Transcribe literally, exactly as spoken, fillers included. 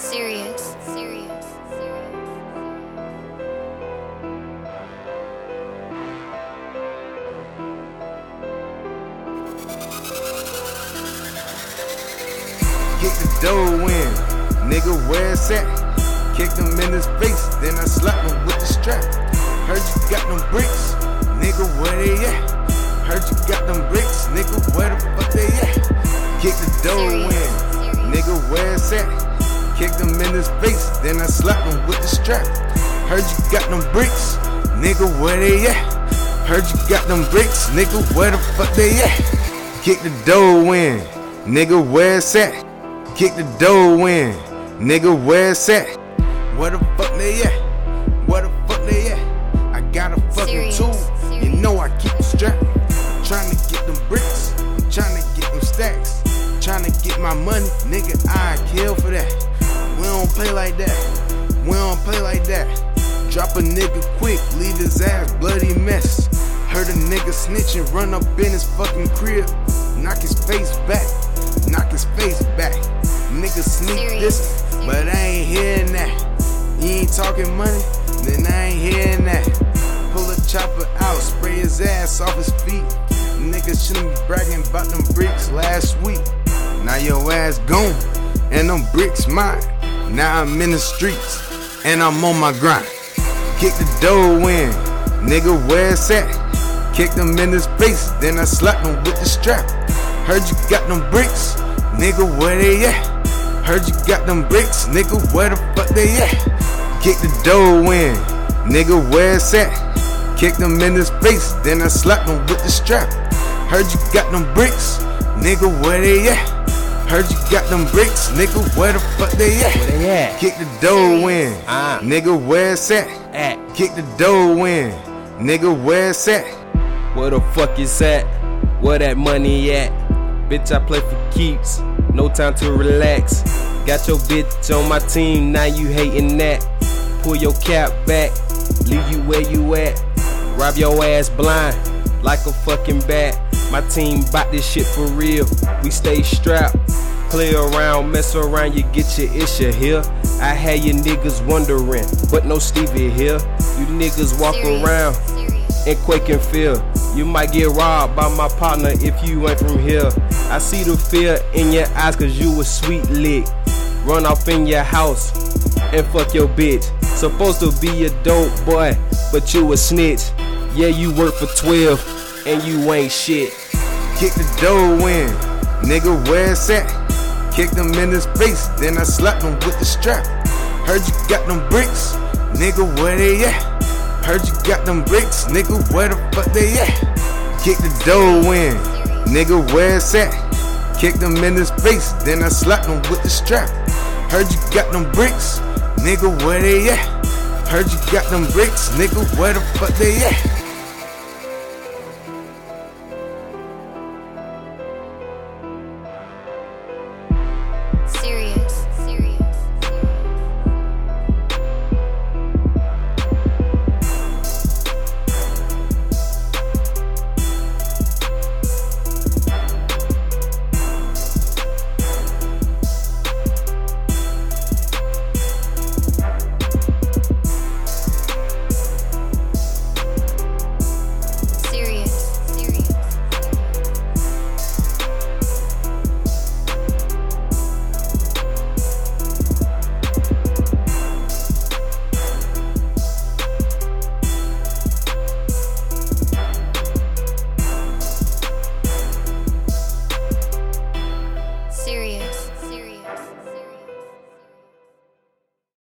Serious, serious, serious. Get the dough in, nigga, where it's at? Kicked him in his face, then I slapped him with the strap. Heard you got them bricks, nigga, where they at? Heard you got them bricks, nigga, where the fuck they at? Kick the dough in, nigga, where it's at? Kicked him in his face, then I slapped him with the strap. Heard you got them bricks, nigga, where they at? Heard you got them bricks, nigga, where the fuck they at? Kick the dough in, nigga, where it's at? Kick the dough in, nigga, where it's at? Where the fuck they at? Where the fuck they at? I got a fucking Serious, tool, serious. you know I keep it strapped. Tryna get them bricks, tryna get them stacks. Tryna get my money, nigga, I kill for that. We don't play like that, we don't play like that. Drop a nigga quick, leave his ass bloody mess. Heard a nigga snitching, run up in his fucking crib. Knock his face back, knock his face back. Nigga sneak this, but I ain't hearing that. You ain't talking money, then I ain't hearing that. Pull a chopper out, spray his ass off his feet. Nigga shouldn't be bragging about them bricks last week. Now your ass gone, and them bricks mine. Now I'm in the streets, and I'm on my grind. Kick the dough in, nigga, where it's at? Kicked him in his face, then I slapped him with the strap. Heard you got them bricks, nigga, where they at? Heard you got them bricks, nigga, where the fuck they at? Kick the dough in, nigga, where it's at? Kicked him in his face, then I slapped him with the strap. Heard you got them bricks, nigga, where they at? Heard you got them bricks, nigga, where the fuck they at? Where they at? Kick the dough in, Uh. nigga, where it's at? At. Kick the dough in, nigga, where it's at? Where the fuck is at? Where that money at? Bitch, I play for keeps, no time to relax. Got your bitch on my team, now you hating that. Pull your cap back, leave you where you at. Rob your ass blind, like a fucking bat. My team bout this shit for real, we stay strapped. Play around, mess around, you get your issue here. I had you niggas wondering, but no Stevie here. You niggas walk Serious, around serious. and quake and fear. You might get robbed by my partner if you ain't from here. I see the fear in your eyes cause you a sweet lick. Run off in your house and fuck your bitch. Supposed to be a dope boy, but you a snitch. Yeah, you work for twelve and you ain't shit. Kick the dough in, nigga, where it's at? Kicked him in his face, then I slapped him with the strap. Heard you got them bricks, nigga, where they at? Heard you got them bricks, nigga, where the fuck they at? Kick the dough in, nigga, where it's at? Kicked him in his face, then I slapped him with the strap. Heard you got them bricks, nigga, where they at? Heard you got them bricks, nigga, where the fuck they at?